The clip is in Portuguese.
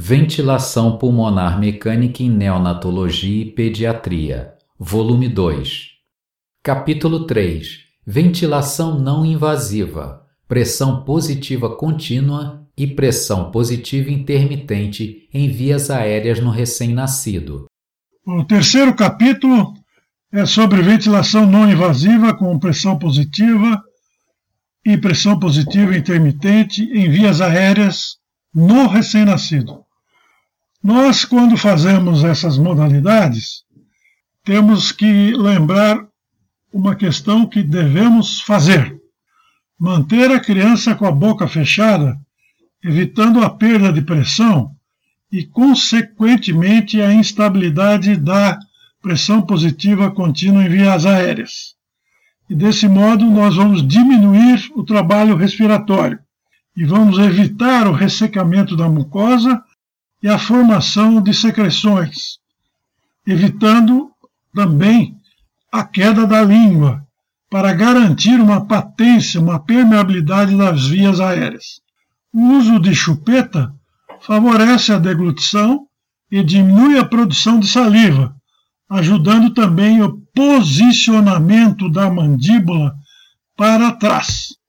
Ventilação pulmonar mecânica em neonatologia e pediatria, volume 2. Capítulo 3. Ventilação não invasiva, pressão positiva contínua e pressão positiva intermitente em vias aéreas no recém-nascido. O terceiro capítulo é sobre ventilação não invasiva com pressão positiva e pressão positiva intermitente em vias aéreas no recém-nascido. Nós, quando fazemos essas modalidades, temos que lembrar uma questão que devemos fazer: manter a criança com a boca fechada, evitando a perda de pressão e, consequentemente, a instabilidade da pressão positiva contínua em vias aéreas. E desse modo nós vamos diminuir o trabalho respiratório e vamos evitar o ressecamento da mucosa e a formação de secreções, evitando também a queda da língua, para garantir uma patência, uma permeabilidade das vias aéreas. O uso de chupeta favorece a deglutição e diminui a produção de saliva, ajudando também o posicionamento da mandíbula para trás.